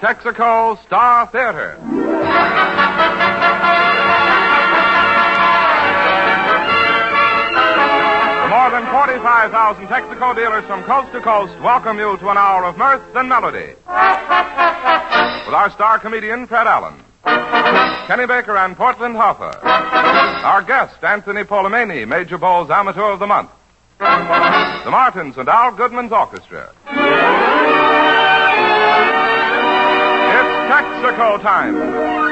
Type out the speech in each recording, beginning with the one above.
Texaco Star Theater. More than 45,000 Texaco dealers from coast to coast welcome you to an hour of mirth and melody. With our star comedian, Fred Allen. Kenny Baker and Portland Hoffa. Our guest, Anthony Polomeni, Major Bowles Amateur of the Month. The Martins and Al Goodman's Orchestra. It's Texaco time.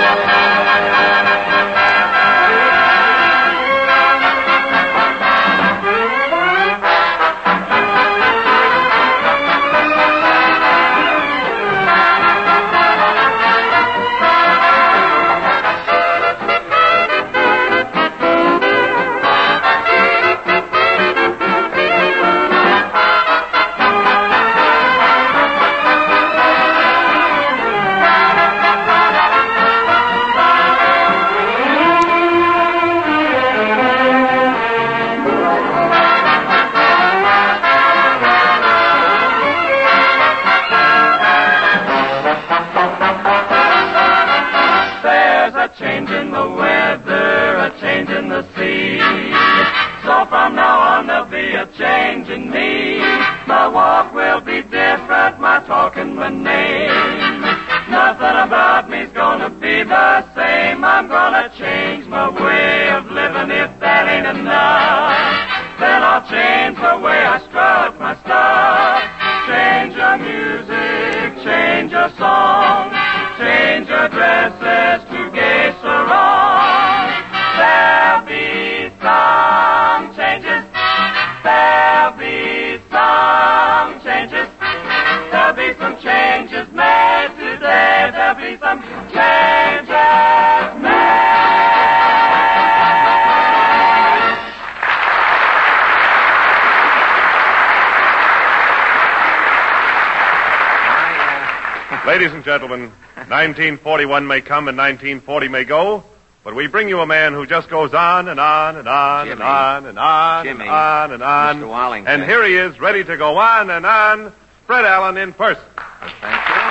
Ladies and gentlemen, 1941 may come and 1940 may go, but we bring you a man who just goes on and on and on and on and on and on and on. Mr. Wallington. And here he is, ready to go on and on, Fred Allen in person. Thank you.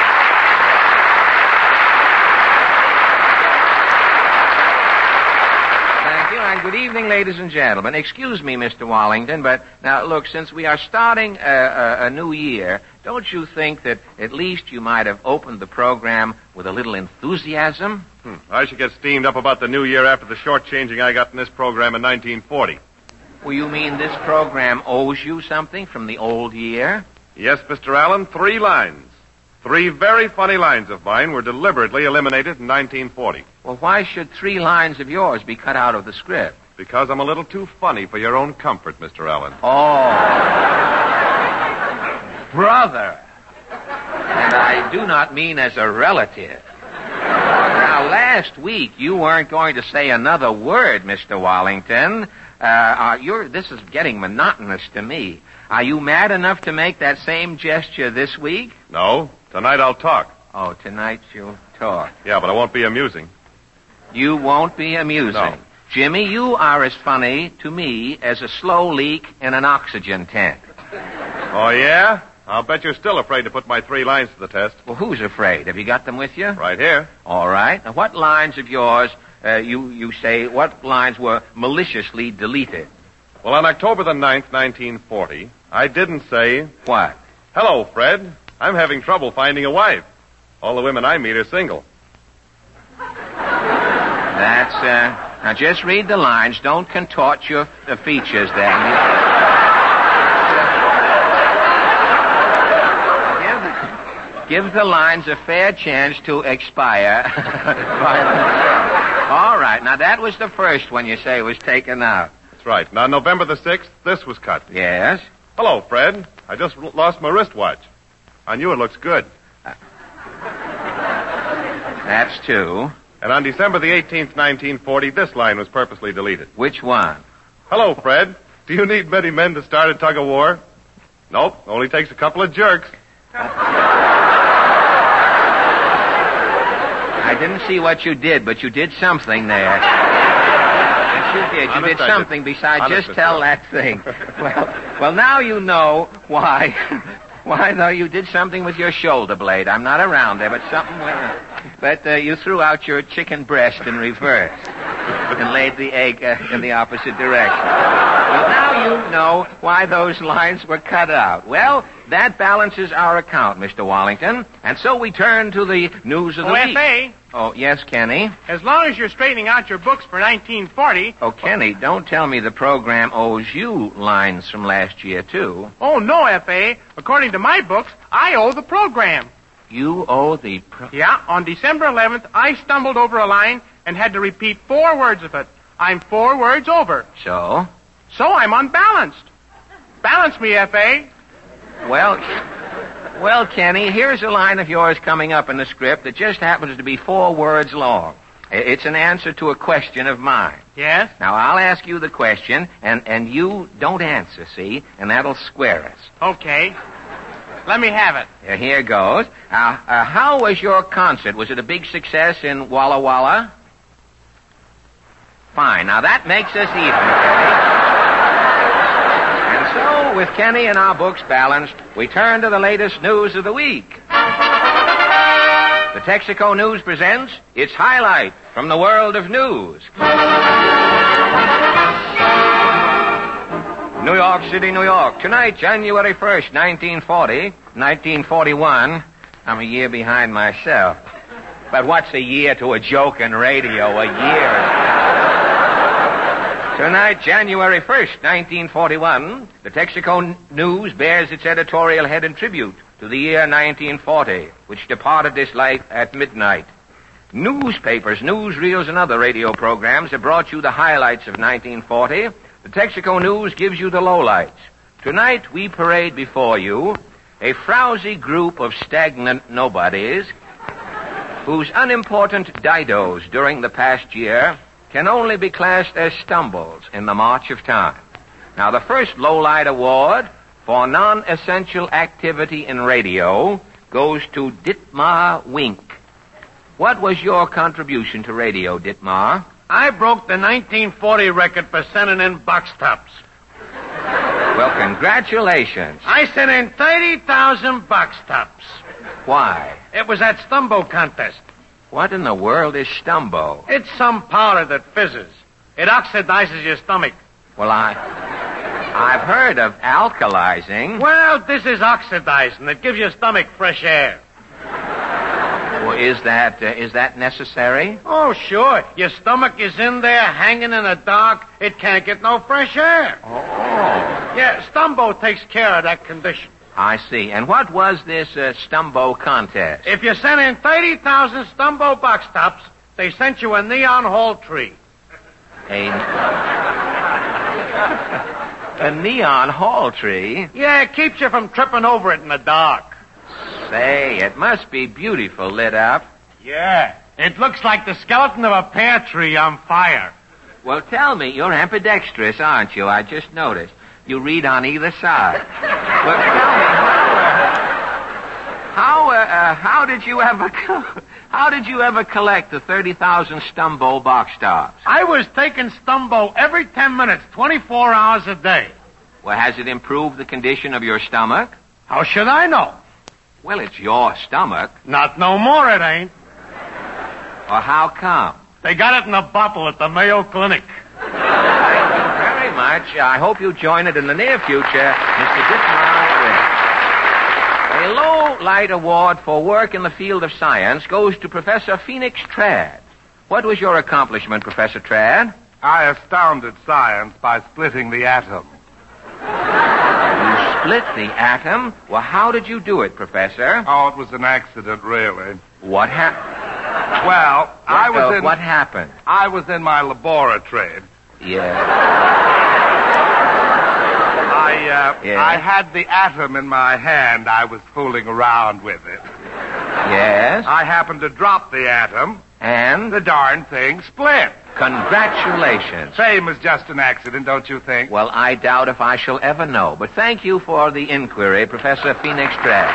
Thank you, and good evening, ladies and gentlemen. Excuse me, Mr. Wallington, but now, look, since we are starting a new year, don't you think that at least you might have opened the program with a little enthusiasm? I should get steamed up about the new year after the shortchanging I got in this program in 1940. Well, you mean this program owes you something from the old year? Yes, Mr. Allen, 3 lines. 3 very funny lines of mine were deliberately eliminated in 1940. Well, why should 3 lines of yours be cut out of the script? Because I'm a little too funny for your own comfort, Mr. Allen. Oh. Brother. And I do not mean as a relative. Now, last week, you weren't going to say another word, Mr. Wallington. This is getting monotonous to me. Are you mad enough to make that same gesture this week? No. Tonight I'll talk. Oh, tonight you'll talk. Yeah, but I won't be amusing. You won't be amusing? No. Jimmy, you are as funny to me as a slow leak in an oxygen tank. Oh, yeah? I'll bet you're still afraid to put my 3 lines to the test. Well, who's afraid? Have you got them with you? Right here. All right. Now, what lines of yours, you say, what lines were maliciously deleted? Well, on October the 9th, 1940, I didn't say... What? Hello, Fred. I'm having trouble finding a wife. All the women I meet are single. That's, now just read the lines. Don't contort your features there. Give the lines a fair chance to expire. All right. Now, that was the first one you say was taken out. That's right. Now, November the 6th, this was cut. Yes? Hello, Fred. I just lost my wristwatch. On you, it looks good. That's 2. And on December the 18th, 1940, this line was purposely deleted. Which one? Hello, Fred. Do you need many men to start a tug of war? Nope. Only takes a couple of jerks. I didn't see what you did, but you did something there. Yes, you did. You did something besides just tell that thing. Well, now you know why Why, though, you did something with your shoulder blade. I'm not around there, but something went... But you threw out your chicken breast in reverse and laid the egg in the opposite direction. Well, now you know why those lines were cut out. Well, that balances our account, Mr. Wallington. And so we turn to the news of the week. F.A., Oh, yes, Kenny? as long as you're straightening out your books for 1940... Oh, Kenny, don't tell me the program owes you lines from last year, too. Oh, no, F.A. According to my books, I owe the program. You owe the... Yeah, on December 11th, I stumbled over a line and had to repeat 4 words of it. I'm 4 words over. So? So I'm unbalanced. Balance me, F.A. Well, Kenny, here's a line of yours coming up in the script that just happens to be 4 words long. It's an answer to a question of mine. Yes? Now, I'll ask you the question, and you don't answer, see? And that'll square us. Okay. Let me have it. Here goes. How was your concert? Was it a big success in Walla Walla? Fine. Now, that makes us even, Kenny. And so, with Kenny and our books balanced, we turn to the latest news of the week. The Texaco News presents its highlight from the world of news. New York City, New York. Tonight, January 1st, 1940. 1941. I'm a year behind myself. But what's a year to a joke in radio? A year. Tonight, January 1st, 1941, the Texaco News bears its editorial head in tribute to the year 1940, which departed this life at midnight. Newspapers, newsreels, and other radio programs have brought you the highlights of 1940. The Texaco News gives you the lowlights. Tonight, we parade before you a frowsy group of stagnant nobodies whose unimportant didos during the past year can only be classed as stumbles in the march of time. Now, the first lowlight award for non-essential activity in radio goes to Ditmar Wink. What was your contribution to radio, Ditmar? I broke the 1940 record for sending in box tops. Well, congratulations. I sent in 30,000 box tops. Why? It was that Stumbo contest. What in the world is Stumbo? It's some powder that fizzes. It oxidizes your stomach. Well, I've heard of alkalizing. Well, this is oxidizing. It gives your stomach fresh air. Well, is that necessary? Oh, sure. Your stomach is in there hanging in the dark. It can't get no fresh air. Oh. Yeah, Stumbo takes care of that condition. I see. And what was this Stumbo contest? If you sent in 30,000 Stumbo box tops, they sent you a neon hall tree. A neon hall tree? Yeah, it keeps you from tripping over it in the dark. Say, it must be beautiful lit up. Yeah, it looks like the skeleton of a pear tree on fire. Well, tell me, you're ambidextrous, aren't you? I just noticed. You read on either side. Well, tell me, how did you ever collect the 30,000 Stumbo box tops? I was taking Stumbo every 10 minutes, 24 hours a day. Well, has it improved the condition of your stomach? How should I know? Well, it's your stomach. Not no more, it ain't. Or how come? They got it in a bottle at the Mayo Clinic. Very much. I hope you join it in the near future, Mr. Ditmar Wink. A low-light award for work in the field of science goes to Professor Phoenix Trad. What was your accomplishment, Professor Trad? I astounded science by splitting the atom. You split the atom? Well, how did you do it, Professor? Oh, it was an accident, really. What happened? Well, What happened? I was in my laboratory. Yeah. I had the atom in my hand. I was fooling around with it. Yes? I happened to drop the atom. And? The darn thing split. Congratulations. Same as just an accident, don't you think? Well, I doubt if I shall ever know. But thank you for the inquiry, Professor Phoenix Trad.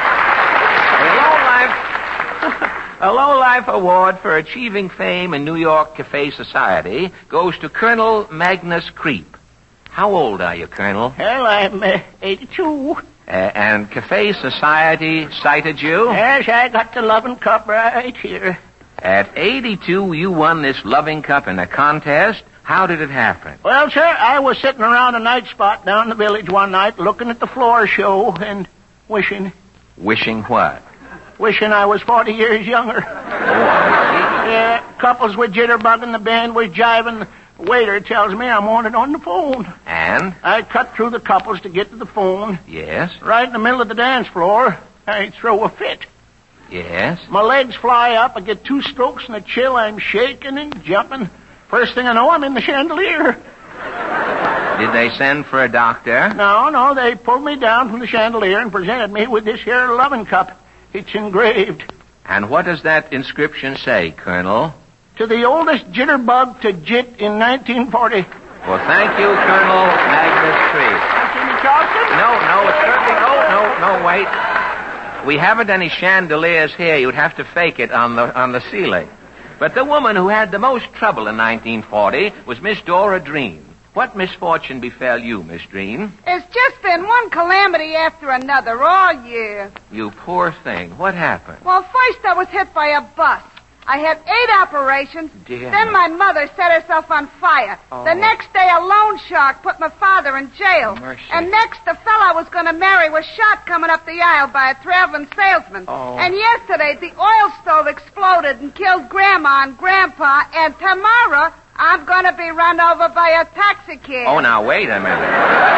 A low-life award for achieving fame in New York Cafe Society goes to Colonel Magnus Creep. How old are you, Colonel? Well, I'm 82. And Cafe Society cited you? Yes, I got the loving cup right here. At 82, you won this loving cup in a contest. How did it happen? Well, sir, I was sitting around a night spot down in the village one night looking at the floor show and wishing. Wishing what? Wishing I was 40 years younger. Yeah, couples with jitterbugging, the band was jiving. The waiter tells me I'm wanted on the phone. And? I cut through the couples to get to the phone. Yes? Right in the middle of the dance floor, I throw a fit. Yes? My legs fly up, I get 2 strokes and a chill, I'm shaking and jumping. First thing I know, I'm in the chandelier. Did they send for a doctor? No, they pulled me down from the chandelier and presented me with this here loving cup. It's engraved. And what does that inscription say, Colonel? To the oldest jitterbug to jit in 1940. Well, thank you, Colonel Magnus Treat. Jimmy Charleston? No, it's certainly... No, wait. We haven't any chandeliers here. You'd have to fake it on the ceiling. But the woman who had the most trouble in 1940 was Miss Dora Dreen. What misfortune befell you, Miss Dreen? It's just been one calamity after another all year. You poor thing. What happened? Well, first I was hit by a bus. I had 8 operations. Dear Then me. my mother set herself on fire. Oh. The next day, a loan shark put my father in jail. Mercy. And next, the fellow I was going to marry was shot coming up the aisle by a traveling salesman. Oh. And yesterday, the oil stove exploded and killed Grandma and Grandpa. And tomorrow, I'm going to be run over by a taxi cab. Oh, now, wait a minute.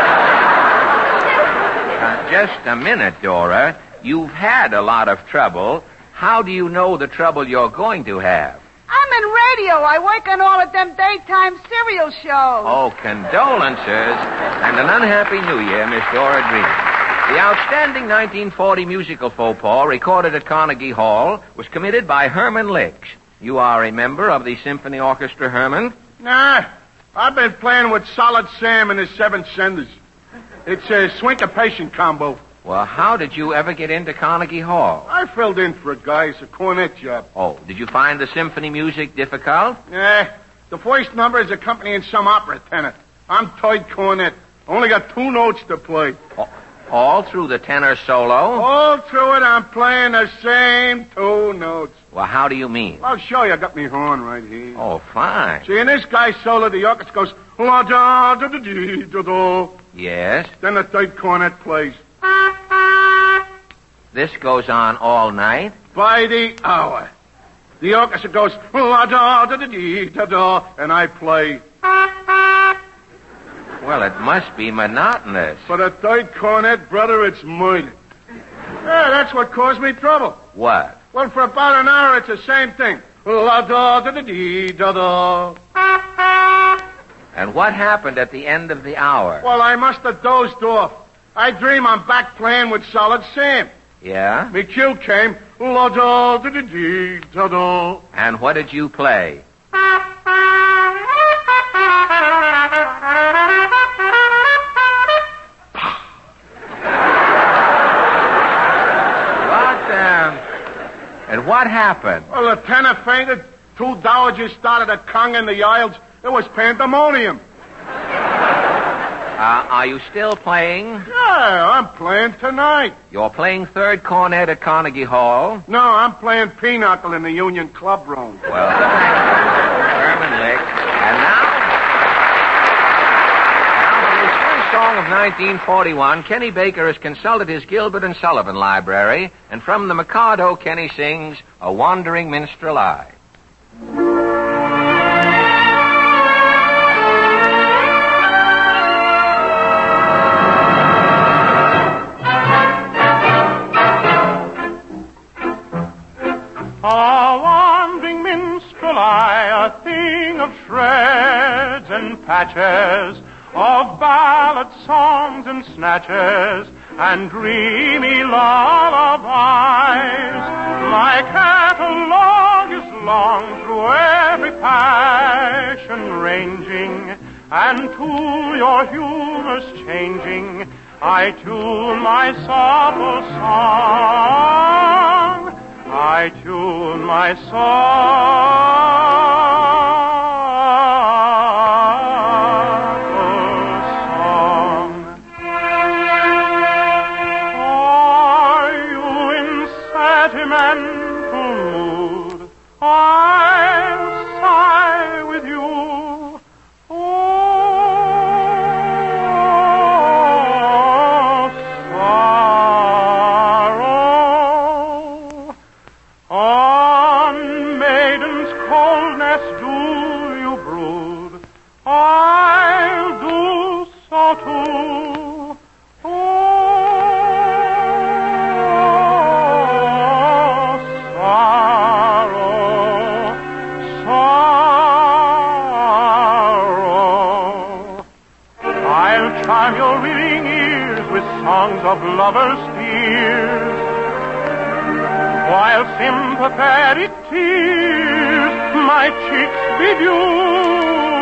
Just a minute, Dora. You've had a lot of trouble. How do you know the trouble you're going to have? I'm in radio. I work on all of them daytime serial shows. Oh, condolences and an unhappy New Year, Miss Dora Dreen. The outstanding 1940 musical faux pas recorded at Carnegie Hall was committed by Herman Licks. You are a member of the Symphony Orchestra, Herman? Nah, I've been playing with Solid Sam and his 7 senders. It's a syncopation combo. Well, how did you ever get into Carnegie Hall? I filled in for a guy. It's a cornet job. Oh, did you find the symphony music difficult? The first number is accompanying some opera tenor. I'm third cornet. Only got 2 notes to play. All through the tenor solo? All through it, I'm playing the same 2 notes. Well, how do you mean? I'll show you. I got me horn right here. Oh, fine. See, in this guy's solo, the orchestra goes la da da da dee da da. Yes? Then the third cornet plays. This goes on all night? By the hour. The orchestra goes la da da da dee da da, and I play. Well, it must be monotonous. For the third cornet, brother, it's murder. Yeah, that's what caused me trouble. What? Well, for about an hour, it's the same thing. La da da da dee da da. And what happened at the end of the hour? Well, I must have dozed off. I dream I'm back playing with Solid Sam. Yeah? Me cue came. La da da da dee da da. And what did you play? And what happened? Well, the tenor fainted. 2 dowagers started a conga in the aisles. It was pandemonium. Are you still playing? Yeah, I'm playing tonight. You're playing third cornet at Carnegie Hall? No, I'm playing pinochle in the Union Club room. Well, thank you, Herman Lick. And now for his first song of 1941, Kenny Baker has consulted his Gilbert and Sullivan library, and from the Mikado, Kenny sings A Wandering Minstrel I. A wandering minstrel I, a thing of shreds and patches, of ballad songs and snatches, and dreamy lullabies. My catalogue is long through every passion ranging, and to your humors changing, I tune my supple song. I tune my song. I'll do so too. Oh, sorrow, sorrow. I'll charm your reeling ears with songs of lovers' tears, while sympathetic tears my cheeks bedew.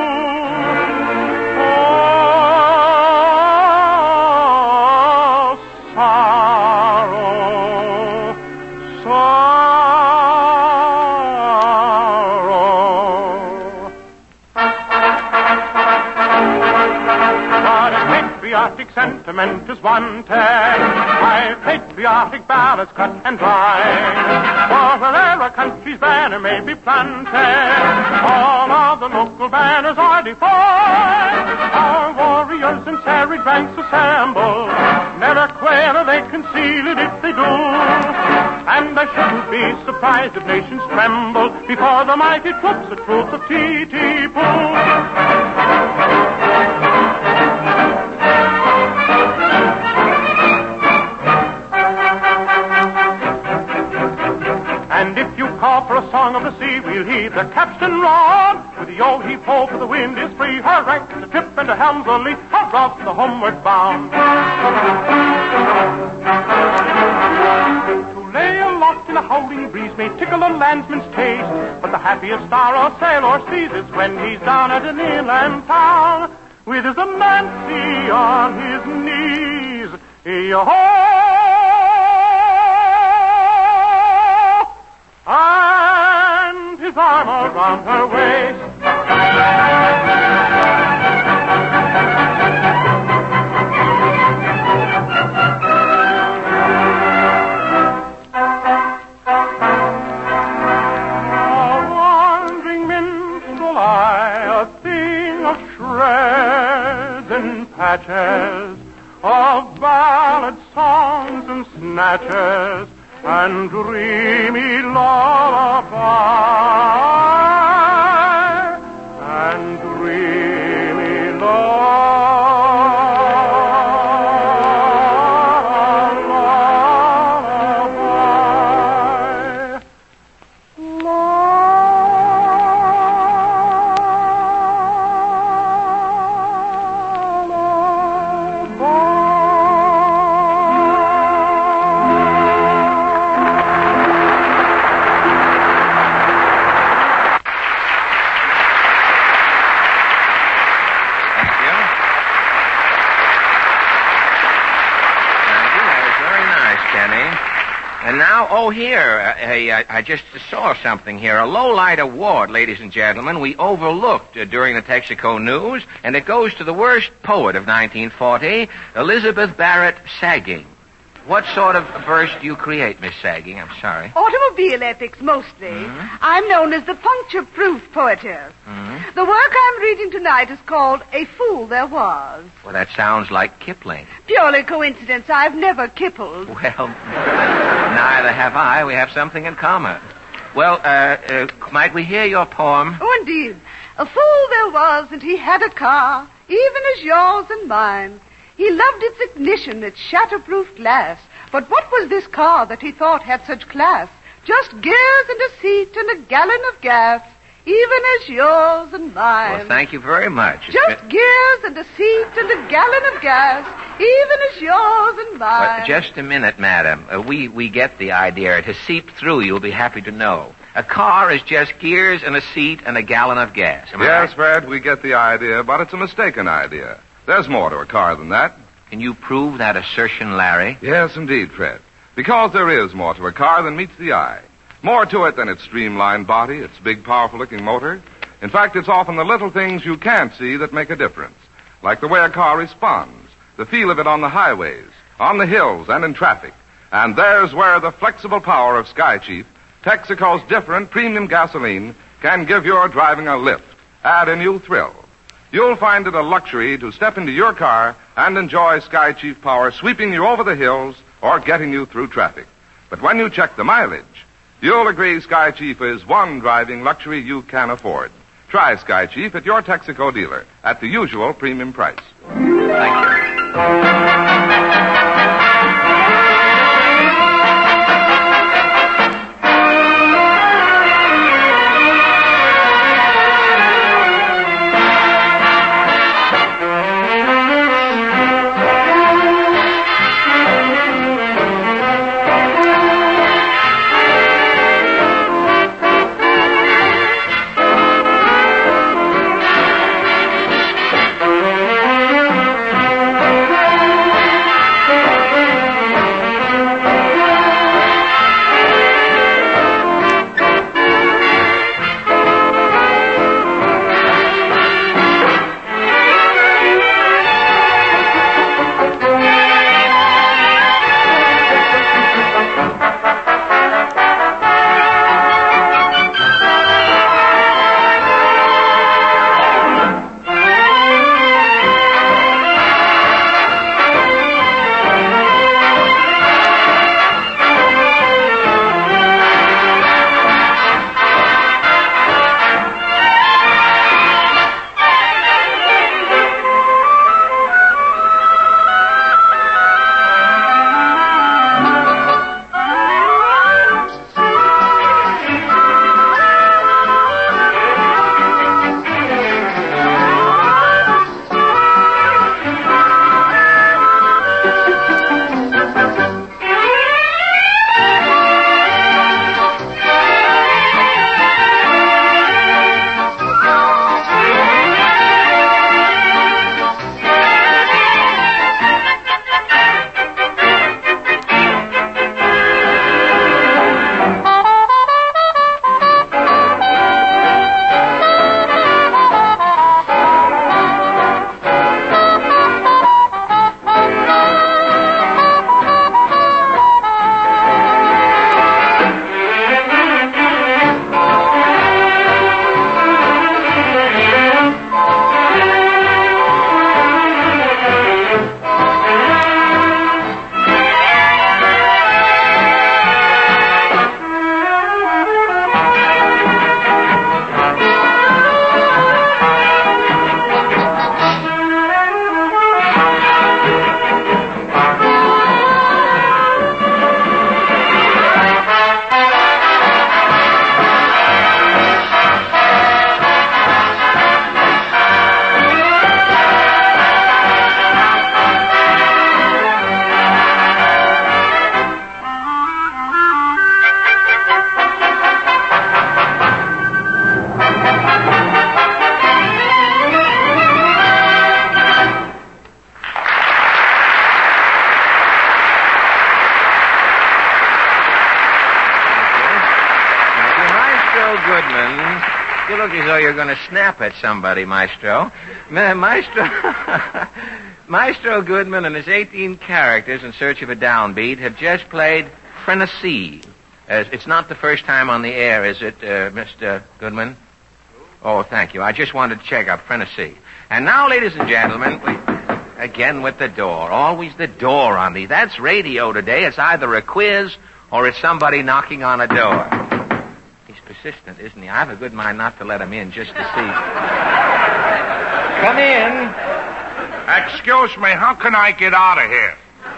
Sentiment is wanted by patriotic ballads cut and dried. For wherever a country's banner may be planted, all of the local banners are defied. Our warriors in serried ranks assemble, never quail or they conceal it if they do. And I shouldn't be surprised if nations tremble before the mighty troops, the troops of T.T. Pooh. And if you call for a song of the sea, we'll heed the capstan rod. With the yo-heave-ho, for the wind is free. Her ranks a trip and a helm's a lee. Her off the homeward bound. To lay aloft in a howling breeze may tickle a landsman's taste, but the happiest star a sailor sees is when he's down at an inland town, with his Nancy on his knees. Yo-ho! And his arm around her waist. A wandering minstrel I, a thing of shreds and patches, of ballad songs and snatches, and dreamy lullaby, and dreamy lullaby. I just saw something here. A low-light award, ladies and gentlemen, we overlooked during the Texaco News, and it goes to the worst poet of 1940, Elizabeth Barrett Sagging. What sort of verse do you create, Miss Sagging? I'm sorry. Automobile epics, mostly. Mm-hmm. I'm known as the puncture-proof poetess. Mm-hmm. The work I'm reading tonight is called A Fool There Was. Well, that sounds like Kipling. Purely coincidence. I've never kippled. Well, neither have I. We have something in common. Well, might we hear your poem? Oh, indeed. A fool there was, and he had a car, even as yours and mine. He loved its ignition, its shatterproof glass. But what was this car that he thought had such class? Just gears and a seat and a gallon of gas, even as yours and mine. Well, thank you very much. Just gears and a seat and a gallon of gas, even as yours and mine. Well, just a minute, madam. We get the idea. It has seeped through, you'll be happy to know. A car is just gears and a seat and a gallon of gas. Yes, right? Fred, we get the idea, but it's a mistaken idea. There's more to a car than that. Can you prove that assertion, Larry? Yes, indeed, Fred. Because there is more to a car than meets the eye. More to it than its streamlined body, its big, powerful-looking motor. In fact, it's often the little things you can't see that make a difference. Like the way a car responds, the feel of it on the highways, on the hills, and in traffic. And there's where the flexible power of Sky Chief, Texaco's different premium gasoline, can give your driving a lift, add a new thrill. You'll find it a luxury to step into your car and enjoy Sky Chief power sweeping you over the hills or getting you through traffic. But when you check the mileage, you'll agree Sky Chief is one driving luxury you can afford. Try Sky Chief at your Texaco dealer at the usual premium price. Thank you. Goodman. You look as though you're going to snap at somebody, Maestro. Maestro Goodman and his 18 characters in search of a downbeat have just played Frenesy. It's not the first time on the air, is it, Mr. Goodman? Oh, thank you. I just wanted to check up Frenesy. And now, ladies and gentlemen, again with the door. Always the door on these. That's radio today. It's either a quiz or it's somebody knocking on a door. He's persistent, isn't he? I have a good mind not to let him in just to see. Come in. Excuse me, how can I get out of here?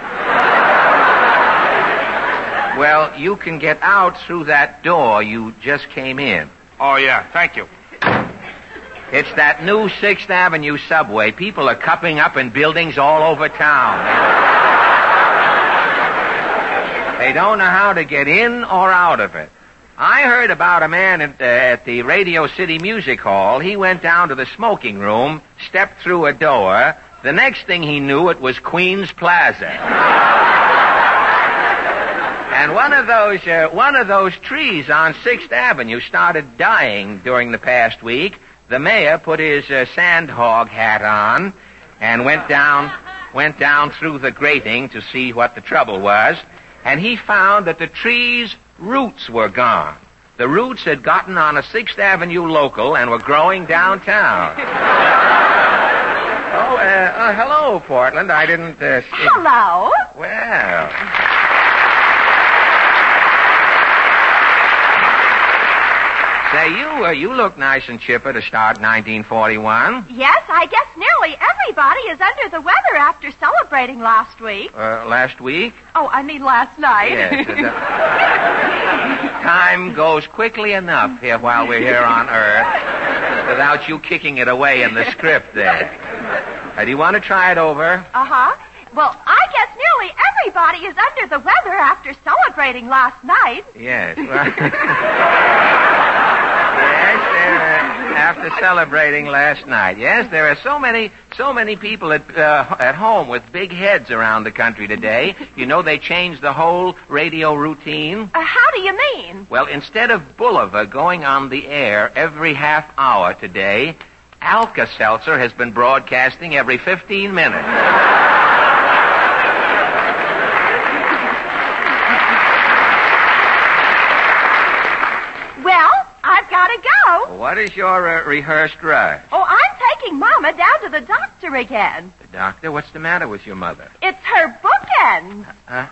Well, you can get out through that door you just came in. Oh, yeah, thank you. It's that new 6th Avenue subway. People are cupping up in buildings all over town. They don't know how to get in or out of it. I heard about a man at the Radio City Music Hall. He went down to the smoking room, stepped through a door. The next thing he knew, it was Queens Plaza. And one of those trees on 6th Avenue started dying during the past week. The mayor put his sandhog hat on and went down through the grating to see what the trouble was. And he found that the tree's roots were gone. The roots had gotten on a 6th Avenue local and were growing downtown. Hello, Portland. I didn't see... Hello. Well... Say, you look nice and chipper to start 1941. Yes, I guess nearly everybody is under the weather after celebrating last week. Last week? Oh, I mean last night. Yes. Time goes quickly enough here while we're here on Earth without you kicking it away in the script there. Do you want to try it over? Uh-huh. Well, I guess nearly everybody is under the weather after celebrating last night. Yes. Yes, after celebrating last night. Yes, there are so many people at home with big heads around the country today. You know, they changed the whole radio routine. How do you mean? Well, instead of Bulliver going on the air every half hour today, Alka-Seltzer has been broadcasting every 15 minutes. Well, I've got to go. What is your rehearsed rush? Oh, I'm taking Mama down to the doctor again. The doctor? What's the matter with your mother? It's her bookends. Huh?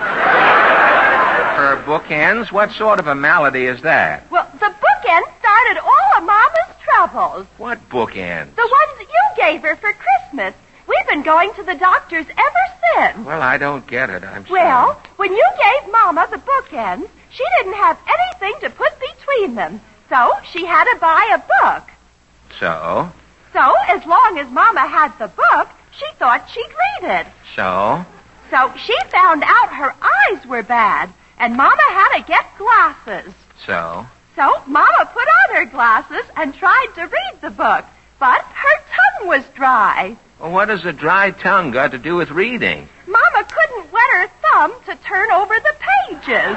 Her bookends? What sort of a malady is that? Well, the bookends started all of Mama's troubles. What bookends? The ones that you gave her for Christmas. We've been going to the doctors ever since. Well, I don't get it. I'm sorry. Well, when you gave Mama the bookends, she didn't have anything to put between them. So she had to buy a book. So? So, as long as Mama had the book, she thought she'd read it. So? So she found out her eyes were bad, and Mama had to get glasses. So? So Mama put on her glasses and tried to read the book, but her tongue was dry. Well, what has a dry tongue got to do with reading? Mama couldn't wet her thumb to turn over the pages.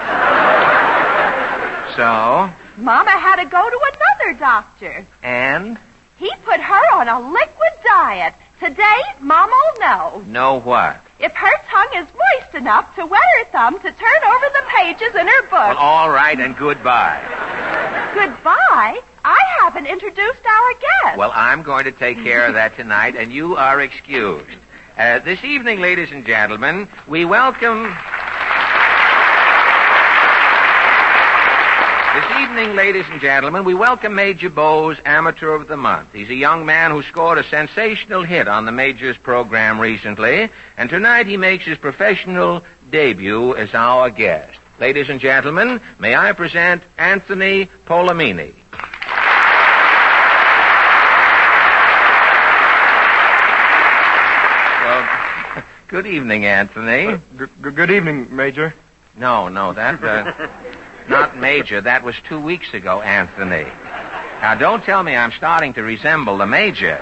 So? Mama had to go to another doctor. And? He put her on a liquid diet. Today, Mama'll know. Know what? If her tongue is moist enough to wet her thumb to turn over the pages in her book. Well, all right, and goodbye. Goodbye? I haven't introduced our guest. Well, I'm going to take care of that tonight, and you are excused. This evening, ladies and gentlemen, we welcome... Major Bowes, Amateur of the Month. He's a young man who scored a sensational hit on the Major's program recently, and tonight he makes his professional debut as our guest. Ladies and gentlemen, may I present Anthony Polamini. Well, good evening, Anthony. Good evening, Major. No, that... Not Major. That was 2 weeks ago, Anthony. Now, don't tell me I'm starting to resemble the Major.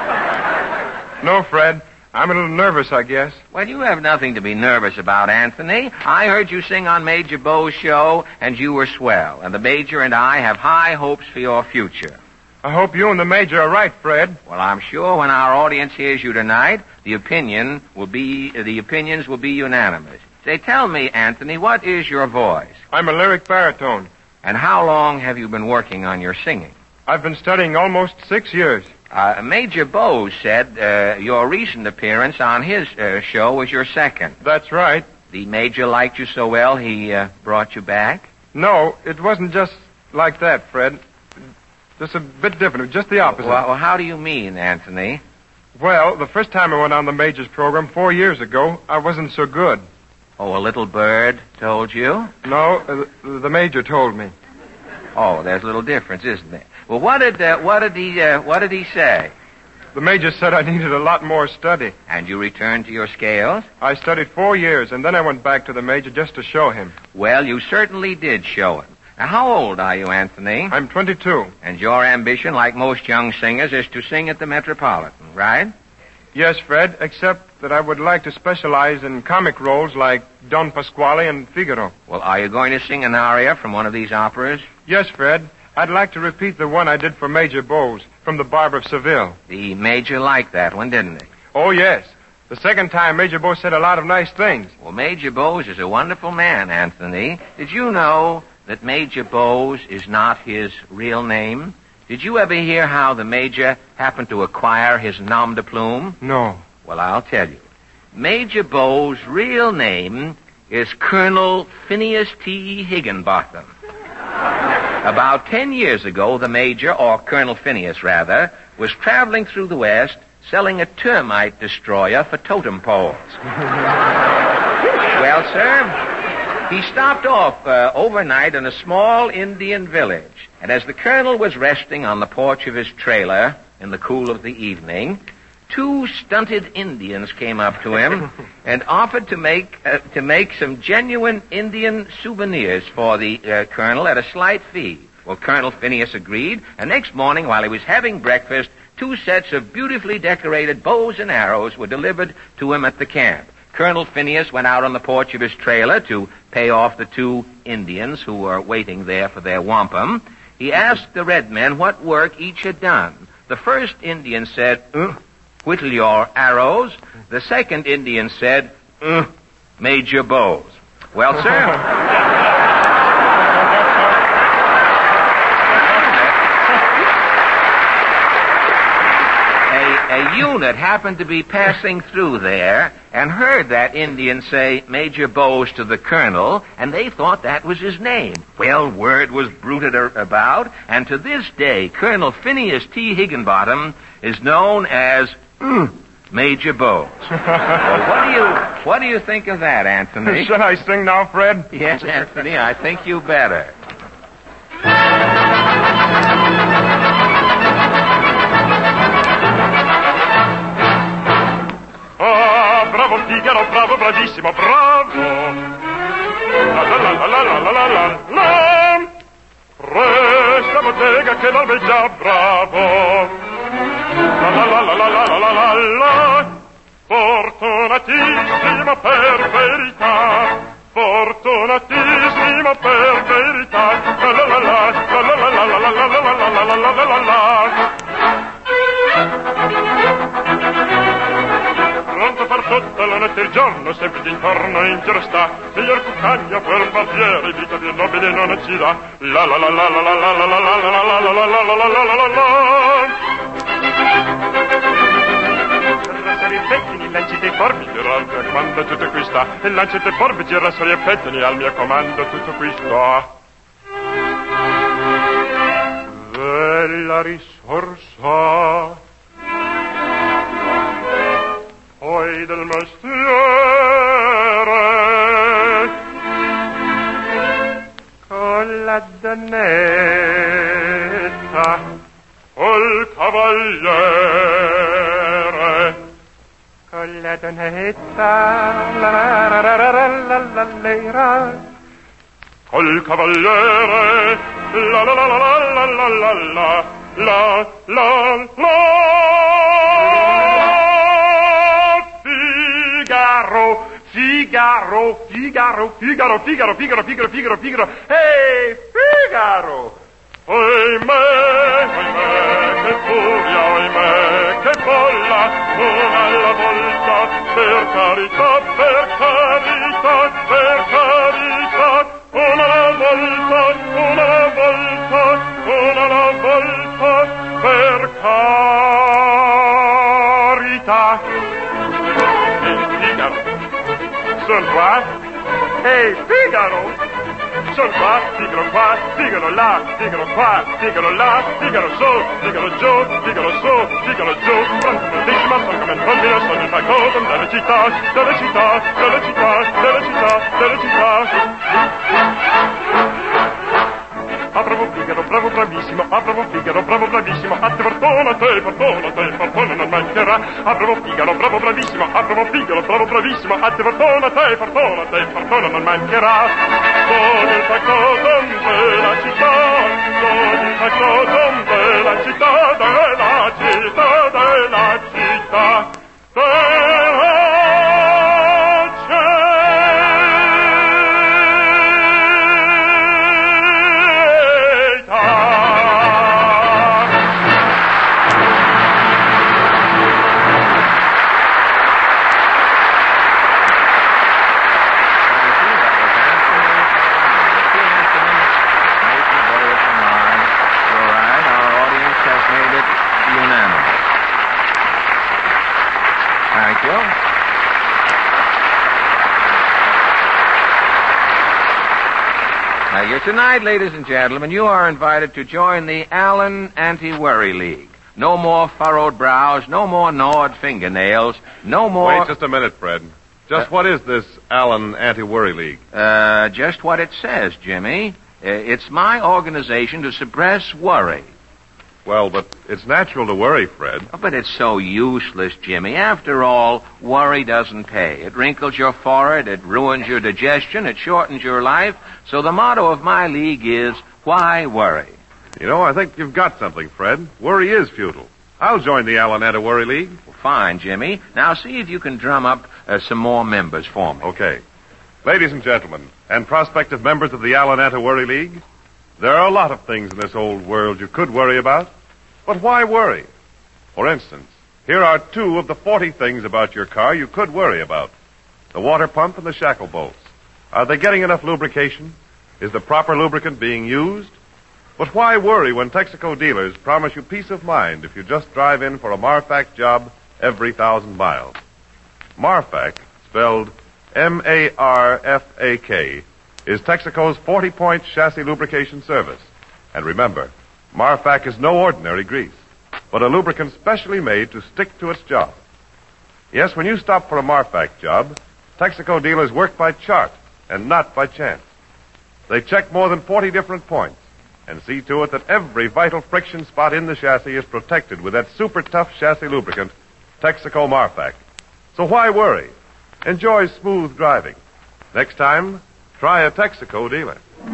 No, Fred. I'm a little nervous, I guess. Well, you have nothing to be nervous about, Anthony. I heard you sing on Major Bowes' show, and you were swell. And the Major and I have high hopes for your future. I hope you and the Major are right, Fred. Well, I'm sure when our audience hears you tonight, the opinions will be unanimous. Say, tell me, Anthony, what is your voice? I'm a lyric baritone. And how long have you been working on your singing? I've been studying almost 6 years. Major Bowes said your recent appearance on his show was your second. That's right. The Major liked you so well, he brought you back? No, it wasn't just like that, Fred. Just a bit different, just the opposite. Well, how do you mean, Anthony? Well, the first time I went on the Major's program 4 years ago, I wasn't so good. Oh, a little bird told you? No, the Major told me. Oh, there's a little difference, isn't there? Well, what did he say? The Major said I needed a lot more study. And you returned to your scales? I studied 4 years, and then I went back to the Major just to show him. Well, you certainly did show him. Now, how old are you, Anthony? I'm 22. And your ambition, like most young singers, is to sing at the Metropolitan, right? Yes, Fred, except that I would like to specialize in comic roles like Don Pasquale and Figaro. Well, are you going to sing an aria from one of these operas? Yes, Fred. I'd like to repeat the one I did for Major Bowes from The Barber of Seville. The Major liked that one, didn't he? Oh, yes. The second time, Major Bowes said a lot of nice things. Well, Major Bowes is a wonderful man, Anthony. Did you know that Major Bowes is not his real name? Did you ever hear how the Major happened to acquire his nom de plume? No. Well, I'll tell you. Major Bowes' real name is Colonel Phineas T. Higginbotham. About 10 years ago, the Major, or Colonel Phineas, rather, was traveling through the West selling a termite destroyer for totem poles. Well, sir, he stopped off overnight in a small Indian village. And as the Colonel was resting on the porch of his trailer in the cool of the evening, 2 stunted Indians came up to him and offered to make some genuine Indian souvenirs for the Colonel at a slight fee. Well, Colonel Phineas agreed, and next morning, while he was having breakfast, 2 sets of beautifully decorated bows and arrows were delivered to him at the camp. Colonel Phineas went out on the porch of his trailer to pay off the 2 Indians who were waiting there for their wampum. He asked the red men what work each had done. The first Indian said, "Whittle your arrows." The second Indian said, "Made your bows." Well, sir... A unit happened to be passing through there and heard that Indian say Major Bowes to the Colonel, and they thought that was his name. Well, word was bruited about, and to this day, Colonel Phineas T. Higginbottom is known as Major Bowes. Well, what do you think of that, Anthony? Should I sing now, Fred? Yes, Anthony, I think you better. Bravo Figaro, bravo, bravissimo, bravo. La la la la la la la la la. Resta bottega che l'albeggia, bravo. La la la la la la la la la. Fortunatissimo per verità. Fortunatissimo per verità. La la la la la la la la la la la la la la la. Pronto per tutta la notte e il giorno, sempre d'intorno in giro sta. Signor Cuccagno, quel barbiere, vita più nobile non ci dà. La la la la la la la la la la la la la la la la la la. Rassari e pettini, lancite i forbici, al mio comando tutto qui sta. E lancite i forbici, rassari e pettini, al mio comando tutto qui sta. Bella risorsa poi del mestiere con la donnetta col cavaliere con la donnetta la la la la la la la col cavaliere la la la la la la la la la la la Figaro, Figaro, Figaro, Figaro, Figaro, Figaro, Figaro, Figaro, ehi, Figaro! Oimè, che furia, oimè, che bolla, una alla volta, per carità, per carità, per carità, una alla volta, una alla volta, una alla volta, per carità. Son qua, ehi, Figaro! Son qua, Figaro là, Figaro qua, Figaro là, Figaro su, Figaro giù, Figaro su, Figaro giù. Prontissima, son come il bambino, sono il facodum delle città, delle città, delle città, delle città, delle città. Ah, bravo Figaro, bravo bravissimo, ah, bravo Figaro, bravo bravissimo, a te fortuna, fortuna non mancherà. Ah, bravo Figaro, bravo bravissimo, ah, bravo Figaro, bravo bravissimo, a te fortuna non mancherà. Con il facodum della città, con il facodum della città, della città, della città, della Thank you. Tonight, ladies and gentlemen, you are invited to join the Allen Anti-Worry League. No more furrowed brows, no more gnawed fingernails, no more... Wait just a minute, Fred. Just what is this Allen Anti-Worry League? Just what it says, Jimmy. It's my organization to suppress worry. Well, but it's natural to worry, Fred. Oh, but it's so useless, Jimmy. After all, worry doesn't pay. It wrinkles your forehead, it ruins your digestion, it shortens your life. So the motto of my league is, why worry? You know, I think you've got something, Fred. Worry is futile. I'll join the Allen Anti-Worry League. Well, fine, Jimmy. Now see if you can drum up some more members for me. Okay. Ladies and gentlemen, and prospective members of the Allen Anti-Worry League, there are a lot of things in this old world you could worry about. But why worry? For instance, here are 2 of the 40 things about your car you could worry about. The water pump and the shackle bolts. Are they getting enough lubrication? Is the proper lubricant being used? But why worry when Texaco dealers promise you peace of mind if you just drive in for a Marfac job every 1,000 miles? Marfac, spelled M-A-R-F-A-K, is Texaco's 40-point chassis lubrication service. And remember, Marfac is no ordinary grease, but a lubricant specially made to stick to its job. Yes, when you stop for a Marfac job, Texaco dealers work by chart and not by chance. They check more than 40 different points and see to it that every vital friction spot in the chassis is protected with that super tough chassis lubricant, Texaco Marfac. So why worry? Enjoy smooth driving. Next time, try a Texaco dealer.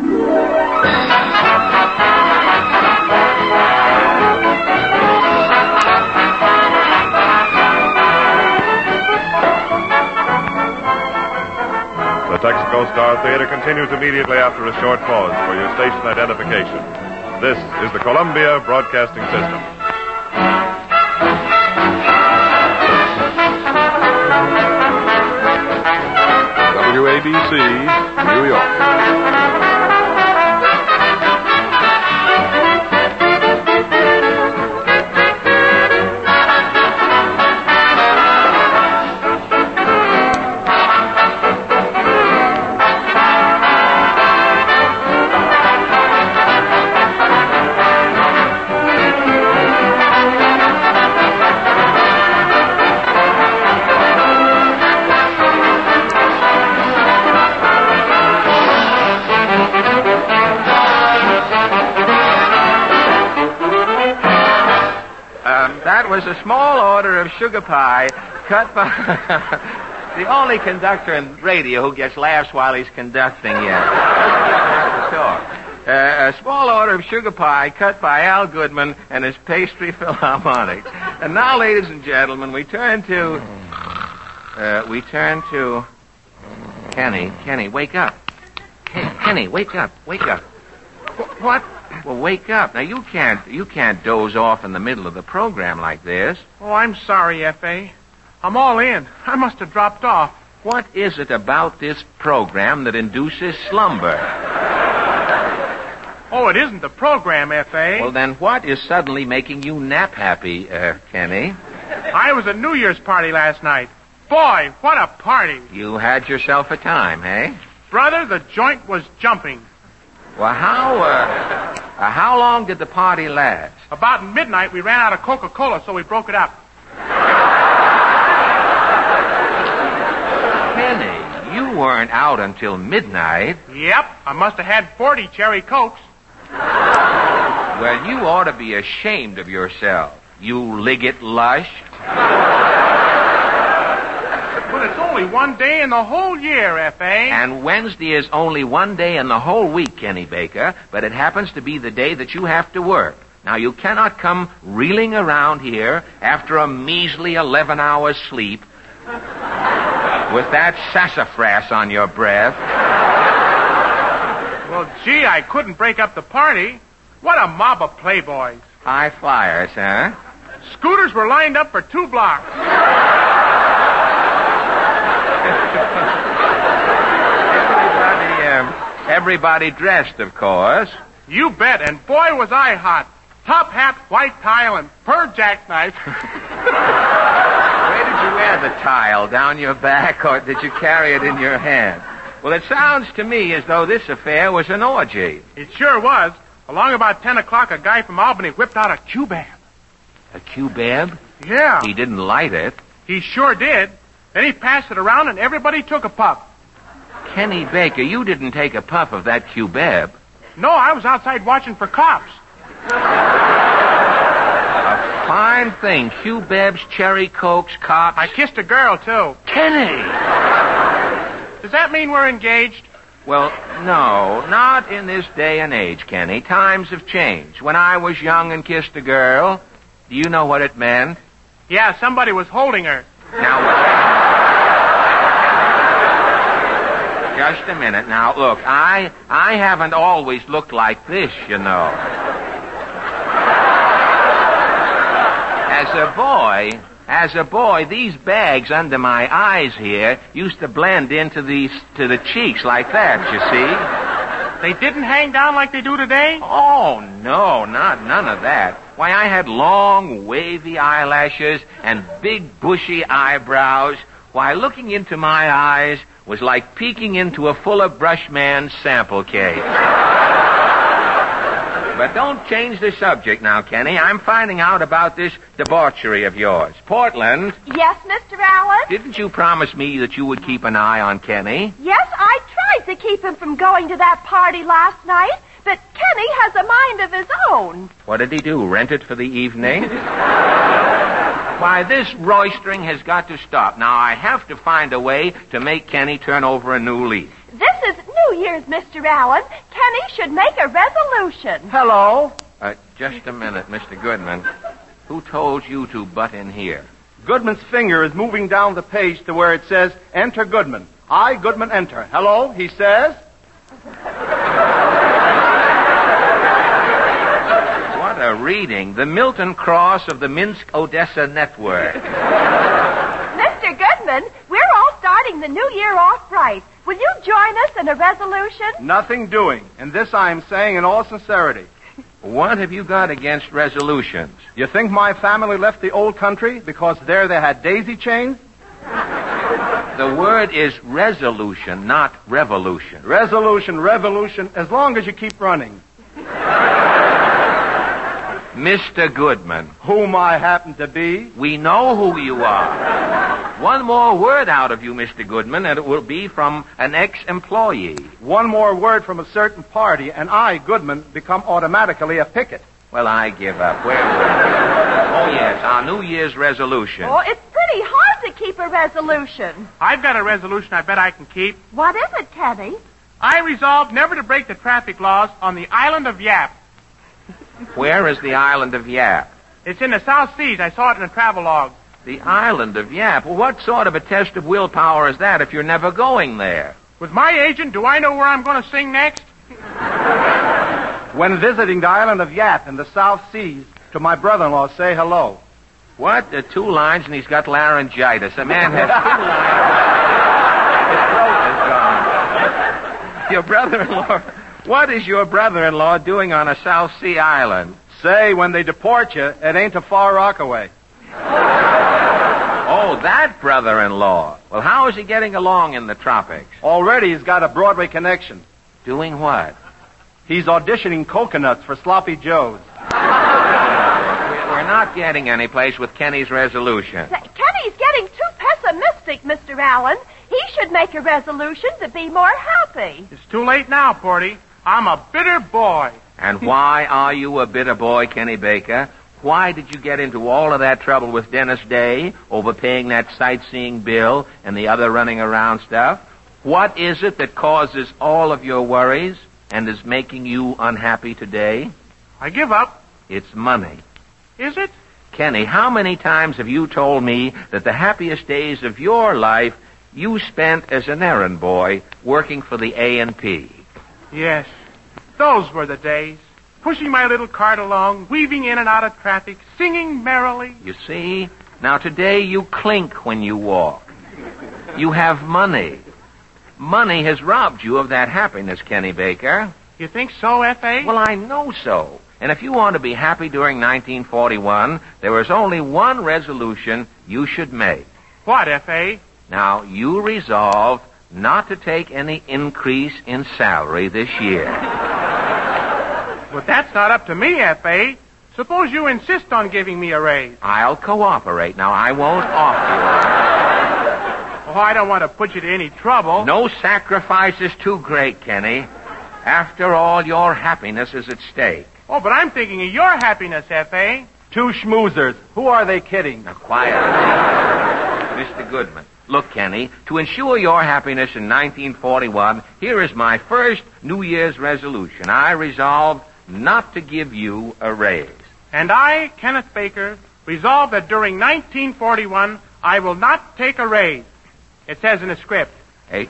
The Texaco Star Theater continues immediately after a short pause for your station identification. This is the Columbia Broadcasting System. WABC, New York. That was a small order of sugar pie cut by the only conductor in radio who gets laughs while he's conducting yet. A small order of sugar pie cut by Al Goodman and his Pastry Philharmonic. And now, ladies and gentlemen, we turn to Kenny. Kenny, wake up. Kenny, wake up. What? Well, wake up. Now, you can't doze off in the middle of the program like this. Oh, I'm sorry, F.A. I'm all in. I must have dropped off. What is it about this program that induces slumber? Oh, it isn't the program, F.A. Well, then what is suddenly making you nap happy, Kenny? I was at New Year's party last night. Boy, what a party. You had yourself a time, eh? Brother, the joint was jumping. Well, how long did the party last? About midnight, we ran out of Coca-Cola, so we broke it up. Kenny, you weren't out until midnight. Yep, I must have had 40 cherry Cokes. Well, you ought to be ashamed of yourself, you Liggett lush. But it's only one day in the whole year, F.A. And Wednesday is only one day in the whole week, Kenny Baker, but it happens to be the day that you have to work. Now, you cannot come reeling around here after a measly 11 hours sleep with that sassafras on your breath. Well, gee, I couldn't break up the party. What a mob of playboys. High flyers, huh? Scooters were lined up for 2 blocks. Everybody dressed, of course. You bet, and boy was I hot. Top hat, white tile, and fur jackknife. Where did you wear the tile? Down your back, or did you carry it in your hand? Well, it sounds to me as though this affair was an orgy. It sure was. Along about 10 o'clock, a guy from Albany whipped out a cubeb. A cubeb? Yeah. He didn't light it. He sure did. Then he passed it around and everybody took a puff. Kenny Baker, you didn't take a puff of that cubeb. No, I was outside watching for cops. A fine thing. Cubebs, cherry cokes, cops. I kissed a girl, too. Kenny! Does that mean we're engaged? Well, no, not in this day and age, Kenny. Times have changed. When I was young and kissed a girl, do you know what it meant? Yeah, somebody was holding her. Now, just a minute. Now, look, I haven't always looked like this, you know. As a boy, these bags under my eyes here used to blend into to the cheeks like that, you see. They didn't hang down like they do today? Oh, no, none of that. Why, I had long, wavy eyelashes and big, bushy eyebrows. Why, looking into my eyes was like peeking into a full-of-brush man's sample case. But don't change the subject now, Kenny. I'm finding out about this debauchery of yours. Portland. Yes, Mr. Allen? Didn't you promise me that you would keep an eye on Kenny? Yes, I tried to keep him from going to that party last night, but Kenny has a mind of his own. What did he do, rent it for the evening? Why, this roistering has got to stop. Now, I have to find a way to make Kenny turn over a new leaf. This is New Year's, Mr. Allen. Kenny should make a resolution. Hello? Just a minute, Mr. Goodman. Who told you to butt in here? Goodman's finger is moving down the page to where it says, enter Goodman. I, Goodman, enter. Hello, he says. What a reading. The Milton Cross of the Minsk-Odessa Network. Mr. Goodman, we're all starting the new year off right. Will you join us in a resolution? Nothing doing. And this I am saying in all sincerity. What have you got against resolutions? You think my family left the old country because there they had daisy chains? The word is resolution, not revolution. Resolution, revolution, as long as you keep running. Mr. Goodman. Whom I happen to be. We know who you are. One more word out of you, Mr. Goodman, and it will be from an ex-employee. One more word from a certain party, and I, Goodman, become automatically a picket. Well, I give up. Where were we? Oh, yes, our New Year's resolution. Oh, it's pretty hard to keep a resolution. I've got a resolution I bet I can keep. What is it, Kenny? I resolved never to break the traffic laws on the island of Yap. Where is the island of Yap? It's in the South Seas. I saw it in a travelogue. The island of Yap? Well, what sort of a test of willpower is that if you're never going there? With my agent, do I know where I'm going to sing next? When visiting the island of Yap in the South Seas, to my brother-in-law, say hello. What? 2 lines and he's got laryngitis. A man has 2 lines. His throat is gone. Your brother-in-law... What is your brother-in-law doing on a South Sea island? Say, when they deport you, it ain't a far rock away. Oh, that brother-in-law. Well, how is he getting along in the tropics? Already he's got a Broadway connection. Doing what? He's auditioning Coconuts for Sloppy Joes. We're not getting any place with Kenny's resolution. Kenny's getting too pessimistic, Mr. Allen. He should make a resolution to be more happy. It's too late now, Porty. I'm a bitter boy. And why are you a bitter boy, Kenny Baker? Why did you get into all of that trouble with Dennis Day, overpaying that sightseeing bill and the other running around stuff? What is it that causes all of your worries and is making you unhappy today? I give up. It's money. Is it? Kenny, how many times have you told me that the happiest days of your life you spent as an errand boy working for the A&P? Yes. Those were the days. Pushing my little cart along, weaving in and out of traffic, singing merrily. You see? Now today you clink when you walk. You have money. Money has robbed you of that happiness, Kenny Baker. You think so, F.A.? Well, I know so. And if you want to be happy during 1941, there is only one resolution you should make. What, F.A.? Now, you resolve not to take any increase in salary this year. But that's not up to me, F.A. Suppose you insist on giving me a raise. I'll cooperate. Now, I won't offer Oh, I don't want to put you to any trouble. you. No sacrifice is too great, Kenny. After all, your happiness is at stake. Oh, but I'm thinking of your happiness, F.A. Two schmoozers. Who are they kidding? Now, quiet. Mr. Goodman. Look, Kenny, to ensure your happiness in 1941, here is my first New Year's resolution. I resolve not to give you a raise. And I, Kenneth Baker, resolve that during 1941, I will not take a raise. It says in the script. A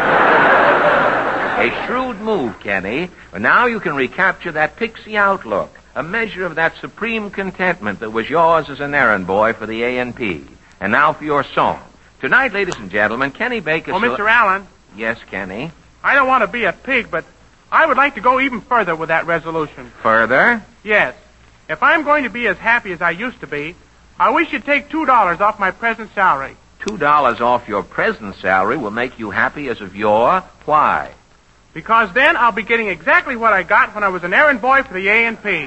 shrewd move, Kenny. But now you can recapture that pixie outlook, a measure of that supreme contentment that was yours as an errand boy for the A&P. And now for your song. Tonight, ladies and gentlemen, Kenny Baker... Oh, Mr. Allen. Yes, Kenny? I don't want to be a pig, but I would like to go even further with that resolution. Further? Yes. If I'm going to be as happy as I used to be, I wish you'd take $2 off my present salary. $2 off your present salary will make you happy as of yore. Why? Because then I'll be getting exactly what I got when I was an errand boy for the A&P.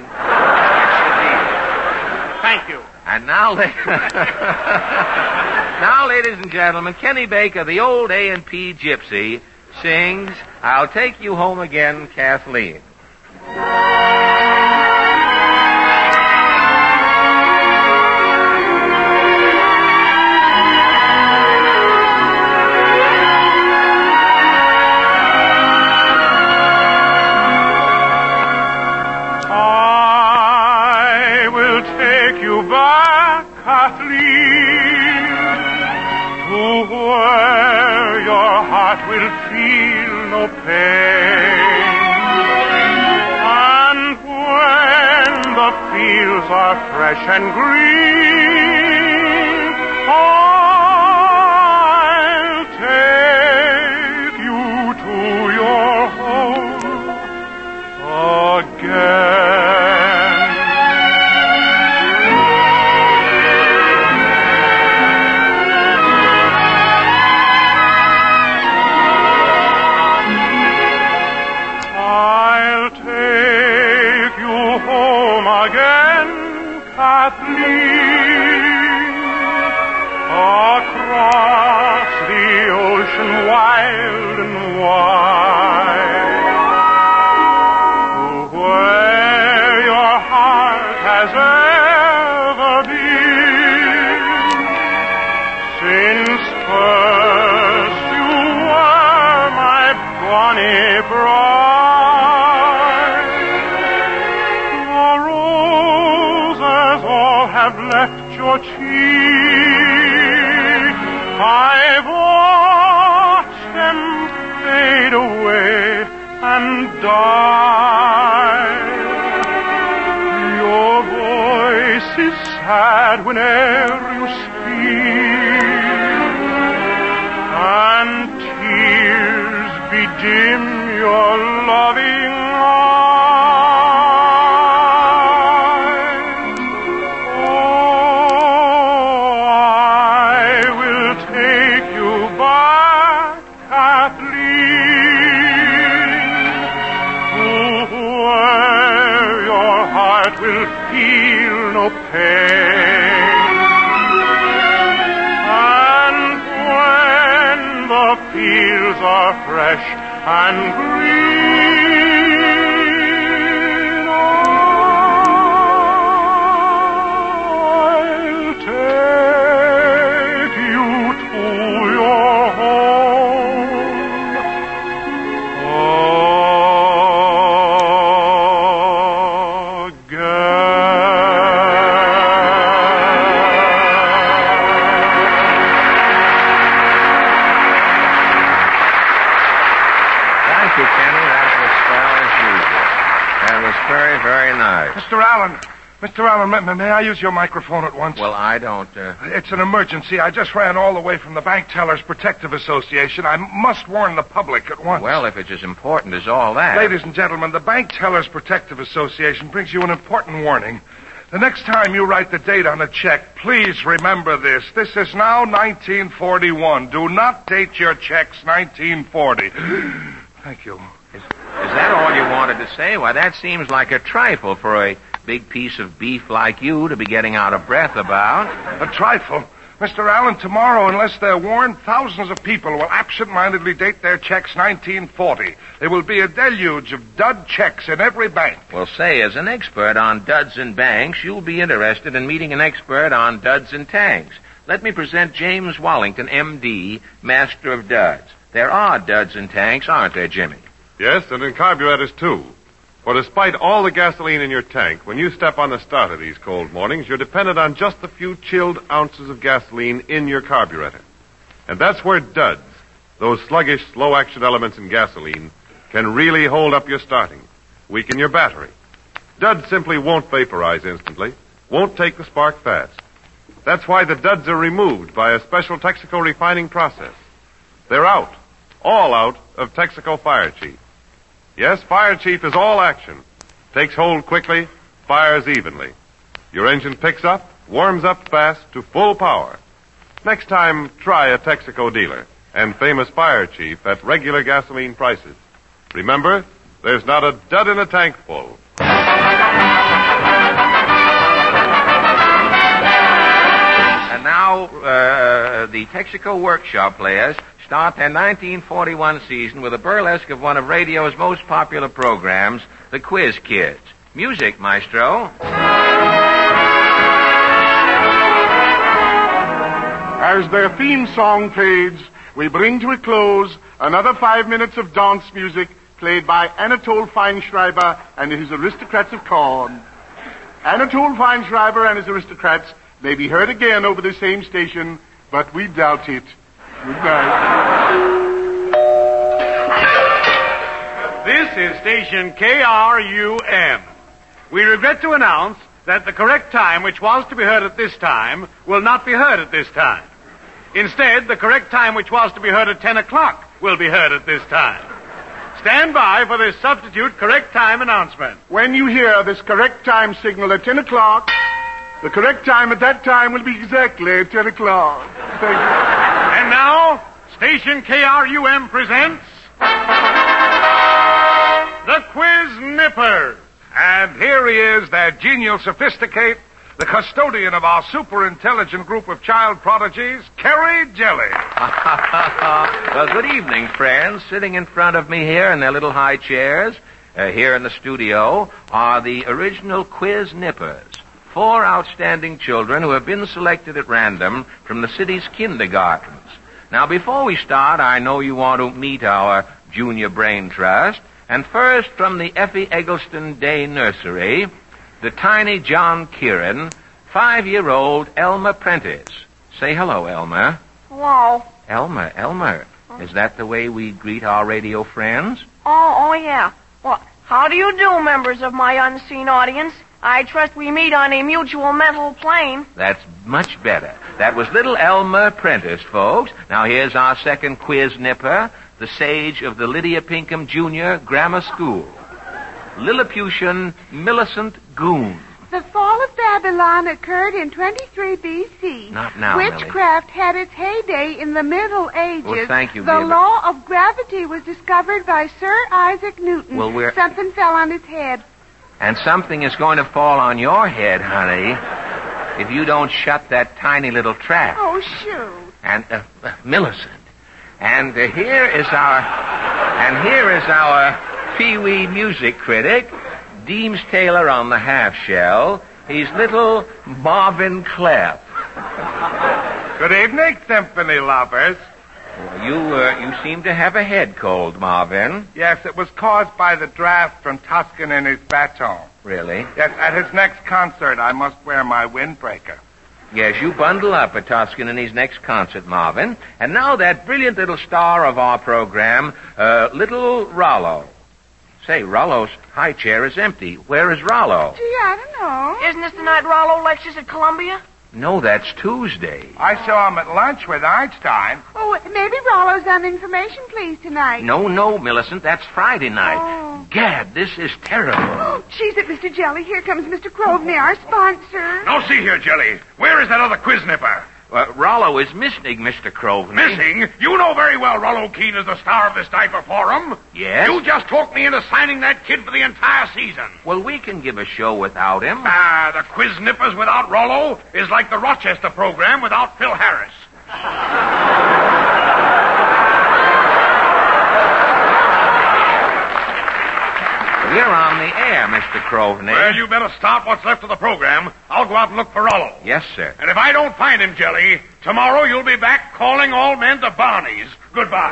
Thank you. And now, now, ladies and gentlemen, Kenny Baker, the old A&P gypsy, sings, I'll Take You Home Again, Kathleen. I will take you back, Kathleen, to where your heart will feel no pain. And when the fields are fresh and green, I'll take you to your home again. I'll take you home again, Kathleen, across the ocean wild and wide, to where your heart has ever been, since first you were my bonny bride. The roses all have left your cheek. I've watched them fade away and die. Your voice is sad whenever you speak, and tears bedim your loving eyes. Oh, I will take you back, Kathleen, to where your heart will feel no pain. And when the fields are fresh and green, I'll take you to your home Thank you, Kenny. That was swell as usual. That was very, very nice. Mr. Allen, may I use your microphone at once? Well, I don't... It's an emergency. I just ran all the way from the Bank Tellers Protective Association. I must warn the public at once. Well, if it's as important as all that... Ladies and gentlemen, the Bank Tellers Protective Association brings you an important warning. The next time you write the date on a check, please remember this. This is now 1941. Do not date your checks 1940. Thank you. Is that all you wanted to say? Why, that seems like a trifle for a big piece of beef like you to be getting out of breath about. A trifle? Mr. Allen, tomorrow, unless they're warned, thousands of people will absent-mindedly date their checks 1940. There will be a deluge of dud checks in every bank. Well, say, as an expert on duds and banks, you'll be interested in meeting an expert on duds and tanks. Let me present James Wallington, M.D., Master of Duds. There are duds and tanks, aren't there, Jimmy? Yes, and in carburetors, too. For despite all the gasoline in your tank, when you step on the starter these cold mornings, you're dependent on just a few chilled ounces of gasoline in your carburetor. And that's where duds, those sluggish, slow-action elements in gasoline, can really hold up your starting, weaken your battery. Duds simply won't vaporize instantly, won't take the spark fast. That's why the duds are removed by a special Texaco refining process. They're out, all out of Texaco Fire Chief. Yes, Fire Chief is all action. Takes hold quickly, fires evenly. Your engine picks up, warms up fast to full power. Next time, try a Texaco dealer and famous Fire Chief at regular gasoline prices. Remember, there's not a dud in a tank full. And now, the Texaco Workshop Players start their 1941 season with a burlesque of one of radio's most popular programs, the Quiz Kids. Music, maestro. As their theme song fades, we bring to a close another 5 minutes of dance music played by Anatole Feinschreiber and his Aristocrats of Corn. Anatole Feinschreiber and his Aristocrats may be heard again over the same station, but we doubt it. Good night. This is station KRUM. We regret to announce that the correct time, which was to be heard at this time, will not be heard at this time. Instead, the correct time, which was to be heard at 10 o'clock, will be heard at this time. Stand by for this substitute correct time announcement. When you hear this correct time signal at 10 o'clock, the correct time at that time will be exactly 10 o'clock. Thank you. And now, station KRUM presents the Quiz Nipper. And here he is, that genial sophisticate, the custodian of our super intelligent group of child prodigies, Kerry Jelly. Well, good evening, friends. Sitting in front of me here in their little high chairs, here in the studio, are the original Quiz Nippers. 4 outstanding children who have been selected at random from the city's kindergartens. Now, before we start, I know you want to meet our Junior Brain Trust. And first, from the Effie Eggleston Day Nursery, the tiny John Kieran, 5-year-old Elmer Prentice. Say hello, Elmer. Hello. Elmer. Is that the way we greet our radio friends? Oh, yeah. Well, how do you do, members of my unseen audience? I trust we meet on a mutual mental plane. That's much better. That was little Elmer Prentice, folks. Now here's our second quiz nipper, the sage of the Lydia Pinkham Jr. Grammar School, Lilliputian Millicent Goon. The fall of Babylon occurred in 23 B.C. Not now, Witchcraft had its heyday in the Middle Ages. Well, thank you, The Millie. law of gravity was discovered by Sir Isaac Newton. Well, Something fell on his head. And something is going to fall on your head, honey, if you don't shut that tiny little trap. Oh, shoot. And, Millicent. And here is our Pee-wee music critic, Deems Taylor on the half shell. He's little Marvin Clef. Good evening, symphony lovers. Well, you seem to have a head cold, Marvin. Yes, it was caused by the draft from Tuscan in his baton. Really? Yes, at his next concert, I must wear my windbreaker. Yes, you bundle up at Tuscan in his next concert, Marvin. And now that brilliant little star of our program, little Rollo. Say, Rollo's high chair is empty. Where is Rollo? Gee, I don't know. Isn't this the night Rollo lectures at Columbia? No, that's Tuesday. I saw him at lunch with Einstein. Oh, maybe Rollo's on information, please, tonight. No, Millicent, that's Friday night. Oh. Gad, this is terrible. Oh, she's at Mr. Jelly. Here comes Mr. Crovney, our sponsor. Now, see here, Jelly. Where is that other quiz nipper? Rollo is missing, Mr. Crovney. Missing? You know very well Rollo Keene is the star of this diaper forum. Yes? You just talked me into signing that kid for the entire season. Well, we can give a show without him. The quiz nippers without Rollo is like the Rochester program without Phil Harris. You're on the air, Mr. Crovney. Well, you better start what's left of the program. I'll go out and look for Rollo. Yes, sir. And if I don't find him, Jelly, tomorrow you'll be back calling all men to Barney's. Goodbye.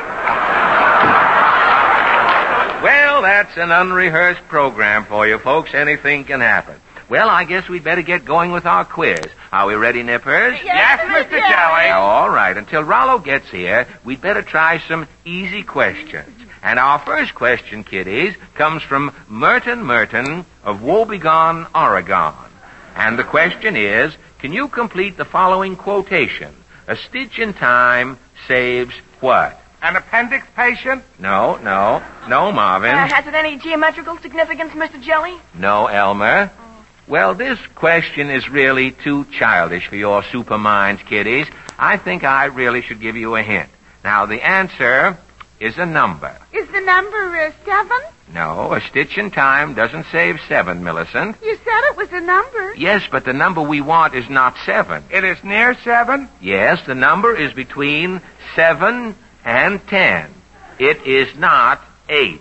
Well, that's an unrehearsed program for you folks. Anything can happen. Well, I guess we'd better get going with our quiz. Are we ready, nippers? Yes, Mr. Jelly. Now, all right. Until Rollo gets here, we'd better try some easy questions. And our first question, kiddies, comes from Merton of Woebegone, Oregon. And the question is, can you complete the following quotation? A stitch in time saves what? An appendix patient? No, Marvin. Has it any geometrical significance, Mr. Jelly? No, Elmer. Well, this question is really too childish for your super minds, kiddies. I think I really should give you a hint. Now, the answer is a number. Is the number 7? No, a stitch in time doesn't save 7, Millicent. You said it was a number. Yes, but the number we want is not 7. It is near 7? Yes, the number is between 7 and 10. It is not 8.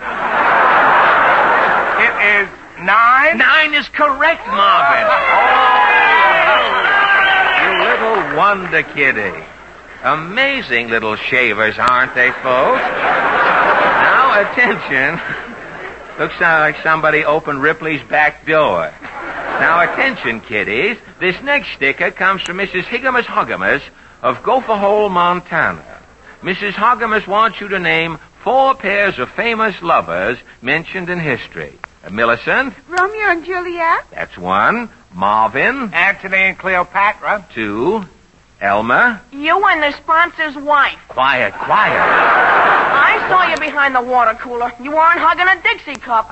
It is 9? 9 is correct, Marvin. Oh, you little wonder kiddie. Amazing little shavers, aren't they, folks? Now, attention. Looks like somebody opened Ripley's back door. Now, attention, kiddies. This next sticker comes from Mrs. Higgimus Hoggimus of Gopher Hole, Montana. Mrs. Hoggimus wants you to name 4 pairs of famous lovers mentioned in history. Millicent? Romeo and Juliet. That's 1. Marvin? Antony and Cleopatra. 2. Elmer? You and the sponsor's wife. Quiet. I saw you behind the water cooler. You weren't hugging a Dixie cup.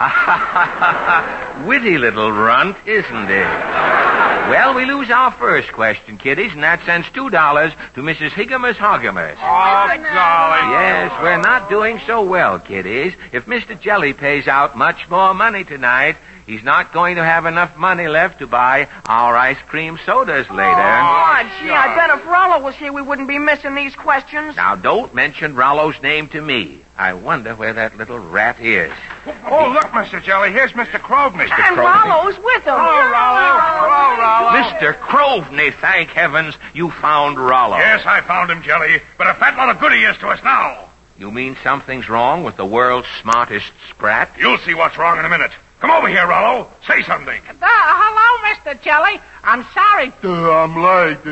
Witty little runt, isn't it? Well, we lose our first question, kiddies, and that sends $2 to Mrs. Higgimus Hoggimus. Oh, golly. Yes, we're not doing so well, kiddies. If Mr. Jelly pays out much more money tonight, he's not going to have enough money left to buy our ice cream sodas later. Oh, gee, I bet if Rollo was here, we wouldn't be missing these questions. Now, don't mention Rollo's name to me. I wonder where that little rat is. Oh, look, Mr. Jelly, here's Mr. Crovney. And Rollo's with him. Hello, Rollo. Mr. Crovney, thank heavens you found Rollo. Yes, I found him, Jelly, but a fat lot of good he is to us now. You mean something's wrong with the world's smartest sprat? You'll see what's wrong in a minute. Come over here, Rollo. Say something. Hello, Mr. Jelly. I'm sorry. I'm late.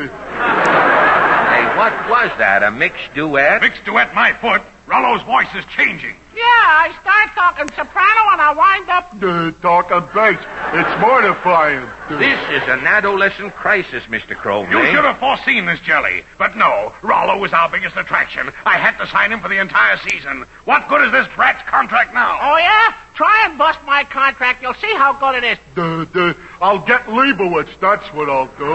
Hey, what was that, a mixed duet? Mixed duet my foot. Rollo's voice is changing. Yeah, I start talking soprano and I wind up... Talking bass. It's mortifying. This is an adolescent crisis, Mr. Crovney. You should have foreseen this, Jelly. But no, Rollo was our biggest attraction. I had to sign him for the entire season. What good is this brat's contract now? Oh, yeah? Try and bust my contract. You'll see how good it is. I'll get Leibowitz. That's what I'll do.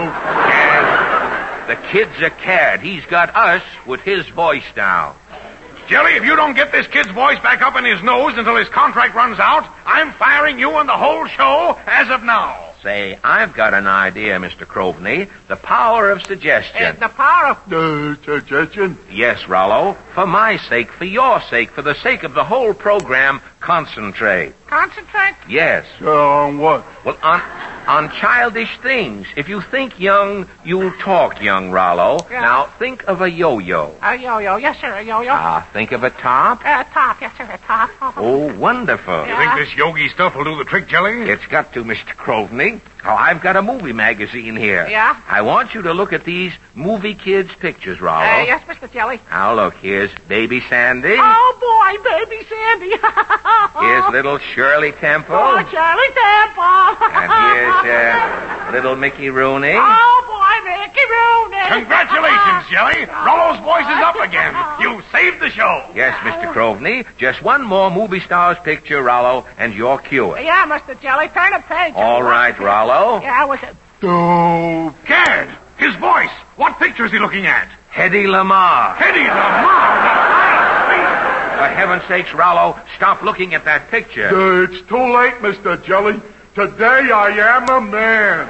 Yes. The kid's a cad. He's got us with his voice down. Jelly, if you don't get this kid's voice back up in his nose until his contract runs out, I'm firing you and the whole show as of now. Say, I've got an idea, Mr. Crovney. The power of suggestion. The power of... Suggestion? Yes, Rollo. For my sake, for your sake, for the sake of the whole program, concentrate. Concentrate? Yes. On what? Well, on childish things. If you think young, you'll talk young, Rollo. Yeah. Now, think of a yo-yo. A yo-yo. Yes, sir, a yo-yo. Think of a top. A top. Yes, sir, a top. Oh, wonderful. You think this yogi stuff will do the trick, Jelly? It's got to, Mr. Crovney. Oh, I've got a movie magazine here. Yeah? I want you to look at these movie kids' pictures, Rollo. Yes, Mr. Jelly. Now, look, here's Baby Sandy. Oh, boy, Baby Sandy. Here's little Shirley Temple. Oh, Shirley Temple. And here's little Mickey Rooney. Oh, boy, Rooney. Congratulations, Jelly. Rollo's voice is up again. You saved the show. Yes, Mr. Crovney. Just one more movie star's picture, Rollo, and you're cured. Yeah, Mr. Jelly, turn a page. All right, Rollo. Yeah, was it? Oh, Gad, his voice. What picture is he looking at? Hedy Lamar. Hedy Lamar. For heaven's sakes, Rollo, stop looking at that picture. It's too late, Mr. Jelly. Today I am a man.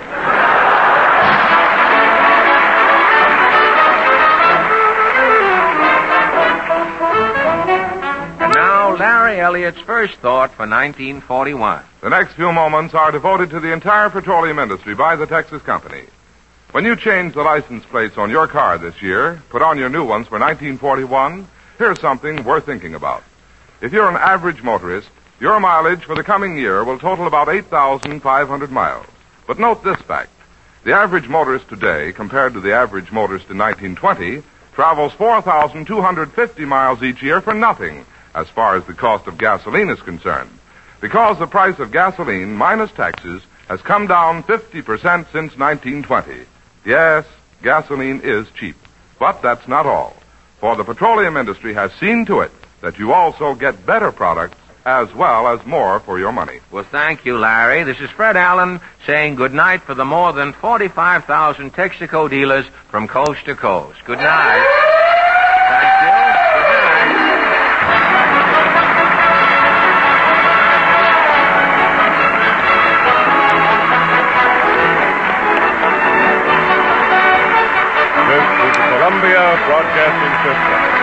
And now, Larry Elliott's first thought for 1941. The next few moments are devoted to the entire petroleum industry by the Texas Company. When you change the license plates on your car this year, put on your new ones for 1941, here's something worth thinking about. If you're an average motorist, your mileage for the coming year will total about 8,500 miles. But note this fact. The average motorist today, compared to the average motorist in 1920, travels 4,250 miles each year for nothing, as far as the cost of gasoline is concerned. Because the price of gasoline, minus taxes, has come down 50% since 1920. Yes, gasoline is cheap. But that's not all. For the petroleum industry has seen to it that you also get better products as well as more for your money. Well, thank you, Larry. This is Fred Allen saying good night for the more than 45,000 Texaco dealers from coast to coast. Good night. Thank you. This is the Columbia Broadcasting System.